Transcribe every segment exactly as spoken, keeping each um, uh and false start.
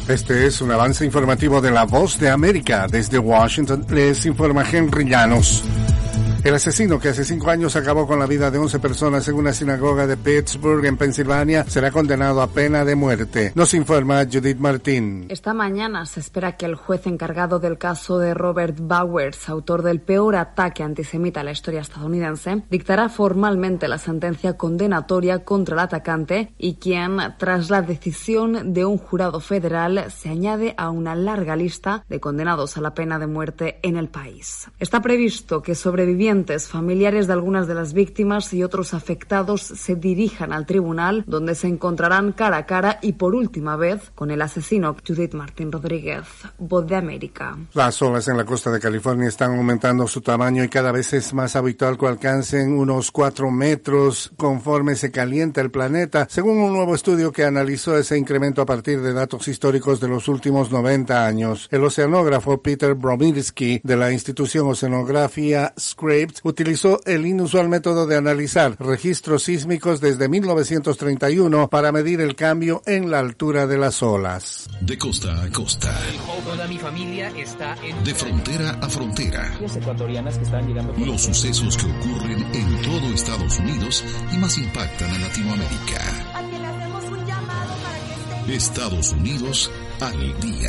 Este es un avance informativo de La Voz de América. Desde Washington les informa Henry Llanos. El asesino que hace cinco años acabó con la vida de once personas en una sinagoga de Pittsburgh, en Pensilvania, será condenado a pena de muerte. Nos informa Judith Martín. Esta mañana se espera que el juez encargado del caso de Robert Bowers, autor del peor ataque antisemita en la historia estadounidense, dictará formalmente la sentencia condenatoria contra el atacante y quien, tras la decisión de un jurado federal, se añade a una larga lista de condenados a la pena de muerte en el país. Está previsto que sobrevivientes, familiares de algunas de las víctimas y otros afectados se dirijan al tribunal, donde se encontrarán cara a cara y por última vez con el asesino. Judith Martín Rodríguez, Voz de América. Las olas en la costa de California están aumentando su tamaño y cada vez es más habitual que alcancen unos cuatro metros conforme se calienta el planeta, según un nuevo estudio que analizó ese incremento a partir de datos históricos de los últimos noventa años. El oceanógrafo Peter Bromirsky de la institución Oceanografía Scripps utilizó el inusual método de analizar registros sísmicos desde mil novecientos treinta y uno para medir el cambio en la altura de las olas. De costa a costa. Toda mi familia está en... De frontera a frontera. Las ecuatorianas que están llegando... Los sucesos que ocurren en todo Estados Unidos y más impactan a Latinoamérica. A que le hacemos un llamado para que esté... Estados Unidos al día.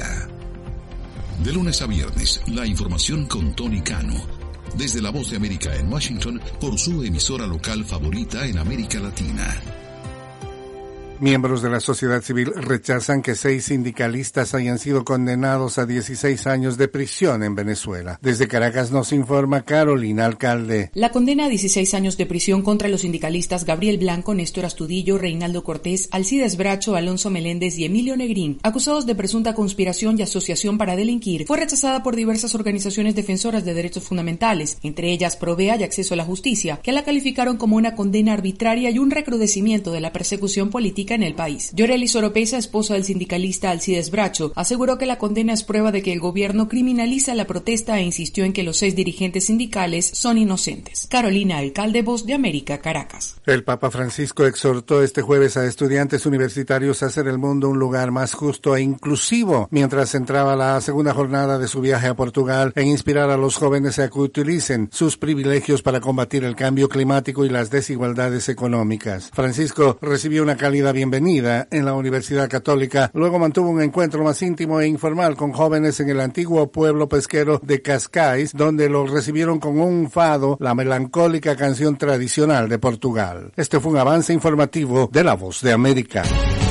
De lunes a viernes, la información con Tony Cano. Desde La Voz de América en Washington, por su emisora local favorita en América Latina. Miembros de la sociedad civil rechazan que seis sindicalistas hayan sido condenados a dieciséis años de prisión en Venezuela. Desde Caracas nos informa Carolina Alcalde. La condena a dieciséis años de prisión contra los sindicalistas Gabriel Blanco, Néstor Astudillo, Reinaldo Cortés, Alcides Bracho, Alonso Meléndez y Emilio Negrín, acusados de presunta conspiración y asociación para delinquir, fue rechazada por diversas organizaciones defensoras de derechos fundamentales, entre ellas Provea y Acceso a la Justicia, que la calificaron como una condena arbitraria y un recrudecimiento de la persecución política en el país. Yorelis Oropesa, esposa del sindicalista Alcides Bracho, aseguró que la condena es prueba de que el gobierno criminaliza la protesta e insistió en que los seis dirigentes sindicales son inocentes. Carolina Alcalde, Voz de América, Caracas. El Papa Francisco exhortó este jueves a estudiantes universitarios a hacer el mundo un lugar más justo e inclusivo, mientras entraba la segunda jornada de su viaje a Portugal, en inspirar a los jóvenes a que utilicen sus privilegios para combatir el cambio climático y las desigualdades económicas. Francisco recibió una cálida bienvenida en la Universidad Católica, luego mantuvo un encuentro más íntimo e informal con jóvenes en el antiguo pueblo pesquero de Cascais, donde lo recibieron con un fado, la melancólica canción tradicional de Portugal. Este fue un avance informativo de La Voz de América.